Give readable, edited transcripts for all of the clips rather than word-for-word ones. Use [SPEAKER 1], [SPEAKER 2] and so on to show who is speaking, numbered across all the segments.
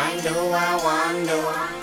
[SPEAKER 1] I do, I wonder.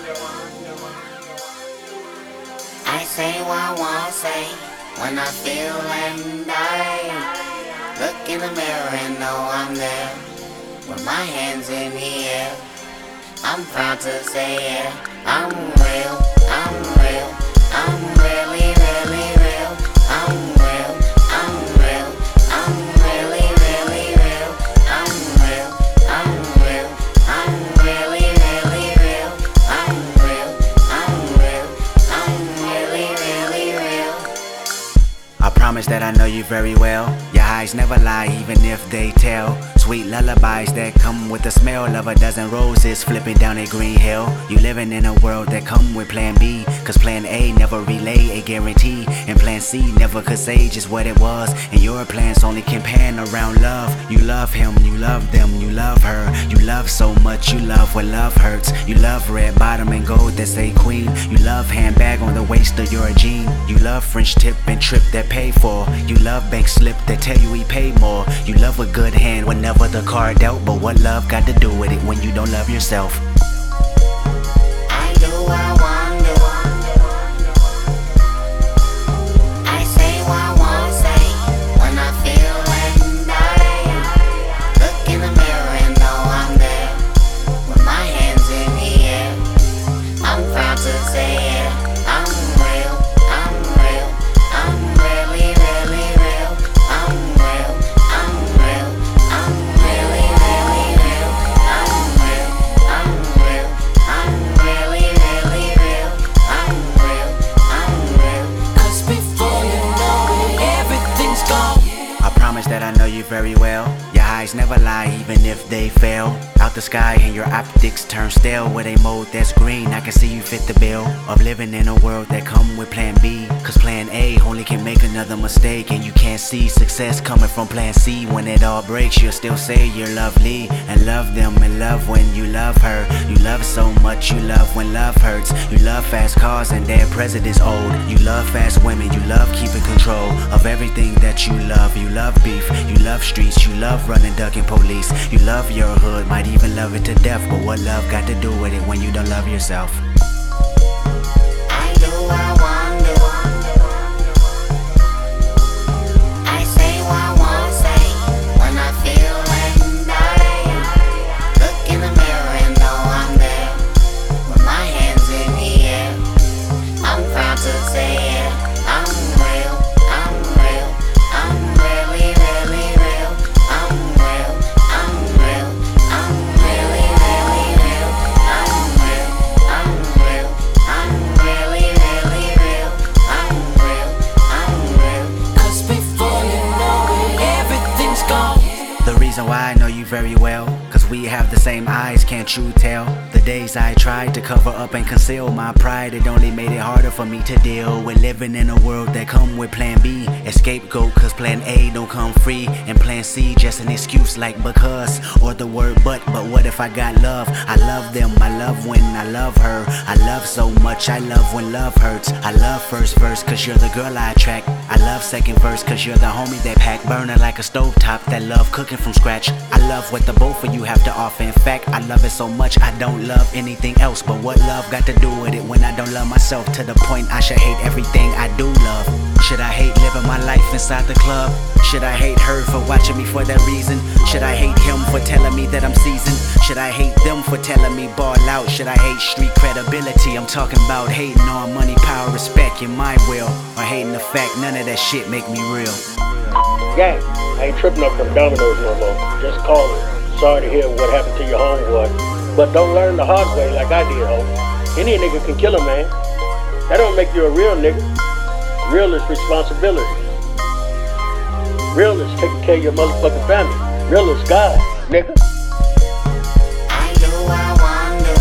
[SPEAKER 1] I say what I want to say when I feel and I look in the mirror and know I'm there with my hands in the air. I'm proud to say yeah, I'm real, I'm real, I'm really, really real. I'm real, I'm real, I'm really, really real. I'm real, I'm real, I'm really, really real. I'm real, I'm real, I'm really, really real.
[SPEAKER 2] I promise that I know you very well. Your eyes never lie, even if they tell. Sweet lullabies that come with the smell of a dozen roses flipping down a green hill. You living in a world that come with plan B, cause plan A never relay a guarantee, and plan C never could say just what it was. And your plans only can pan around love. You love him, you love them, you love her. You love so much, you love when love hurts. You love red bottom and gold that say queen. You love handbag on the waist of your jean. You love French tip and trip that pay for. You love bank slip that tell you he paid more. You love a good hand whenever the card dealt. But what love got to do with it when you don't love yourself?
[SPEAKER 1] I do, I wonder. I say what I want to say when I feel and I look in the mirror and know I'm there with my hands in the air. I'm proud to say yeah, I'm real, I'm real, I'm really, really real. I'm real, I'm real, I'm really, really real. I'm real, I'm real, I'm really, really real. I'm real, I'm real.
[SPEAKER 3] 'Cause before you know it, everything's gone.
[SPEAKER 2] I promise that I know you very well. Your eyes never lie, even if they fail. Out the sky and your optics turn stale with a mode that's green. I can see you fit the bill of living in a world that come with plan B, cause plan A only can make another mistake, and you can't see success coming from plan C. When it all breaks, you'll still say you're lovely and love them and love when you love her. You love so much, you love when love hurts. You love fast cars and their presidents old. You love fast women, you love keeping control of everything that you love. You love beef, you love streets, you love running, ducking police. You love your hood, might even love it to death. But what love got to do with it when you don't love yourself?
[SPEAKER 1] I do, I wonder. I say what I want to say when I feel and I look in the mirror and know I'm there with my hands in the air. I'm proud to say yeah, I'm real, I'm real, I'm really, really real. I'm real, I'm real, I'm really, really real. I'm real, I'm real, I'm really, really real. I'm real, I'm real.
[SPEAKER 3] 'Cause before you know it, everything's gone.
[SPEAKER 2] The reason why I know you very well, cause we have the same eyes, can't you tell? The days I tried to cover up and conceal my pride, it only made it harder for me to deal with living in a world that come with plan B, a scapegoat cause plan A don't come free, and plan C just an excuse like because, or the word but what if I got love? I love them, I love when I love her. I love so much, I love when love hurts. I love first verse cause you're the girl I attract. I love second verse cause you're the homie that pack, burning like a stovetop that love cooking from scratch. I love what the both of you have to offer. In fact, I love it so much I don't love anything else. But what love got to do with it when I don't love myself, to the point I should hate everything I do love? Should I hate living my life inside the club? Should I hate her for watching me for that reason? Should I hate him for telling me that I'm seasoned? Should I hate them for telling me ball out? Should I hate street credibility? I'm talking about hating on money, power, respect, in my will, or hating the fact none of that shit make me real.
[SPEAKER 4] Gang, I ain't tripping up from Domino's no more. Just call it. Sorry to hear what happened to your homeboy. But don't learn the hard way like I did, homie. Any nigga can kill a man. That don't make you a real nigga. Real is responsibility. Real is taking care of your motherfucking family. Real is God, nigga.
[SPEAKER 1] I do, I wonder.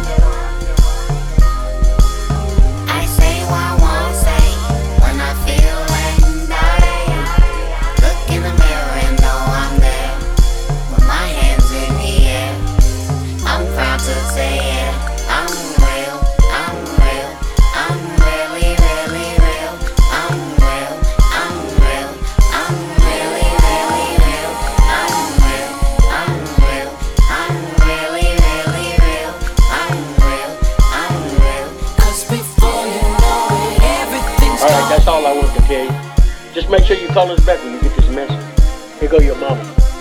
[SPEAKER 1] I say what I want to say when I feel and I look in the mirror and know I'm there with my hands in the air. I'm proud to say yeah, I'm real, I'm real, I'm really, really real. I'm real, I'm real, I'm really, really real. I'm real, I'm real.
[SPEAKER 4] call us back when you get this message. Here go your mama.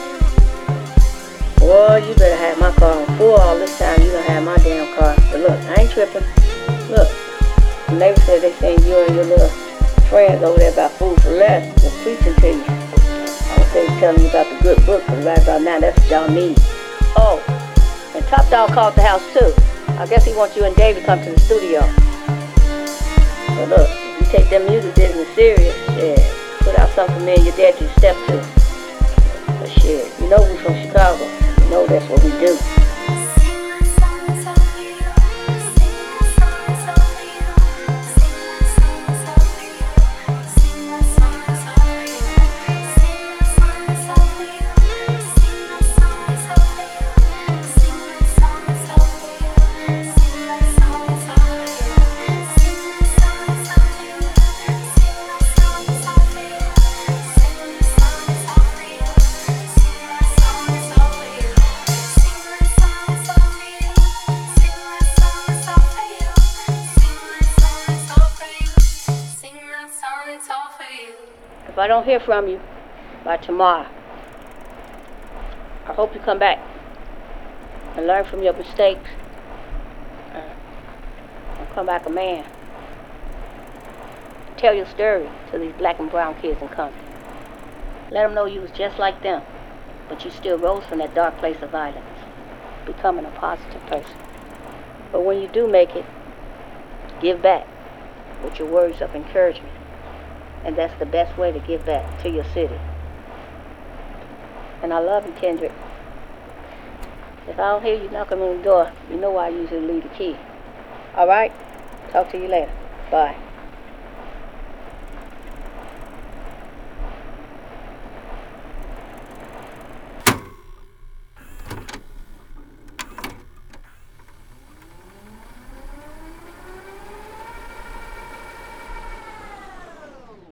[SPEAKER 5] Boy, you better have my car on full all this time. You gonna have my damn car. But look, I ain't tripping. Look, the neighbor said they saying you and your little friends over there about food for less. They're preaching to you. I was telling you about the good book, because right about now, that's what y'all need. Oh, and Top Dog called the house too. I guess he wants you and Dave to come to the studio. But look, if you take them music business serious, yeah, put out something for me and your dad to step to. But shit, you know we from Chicago. You know that's what we do. If I don't hear from you by tomorrow, I hope you come back and learn from your mistakes and come back a man. Tell your story to these black and brown kids in Compton. Let them know you was just like them, but you still rose from that dark place of violence, becoming a positive person. But when you do make it, give back with your words of encouragement. And that's the best way to give back to your city. And I love you, Kendrick. If I don't hear you knocking on the door, you know why I usually leave the key. All right? Talk to you later. Bye.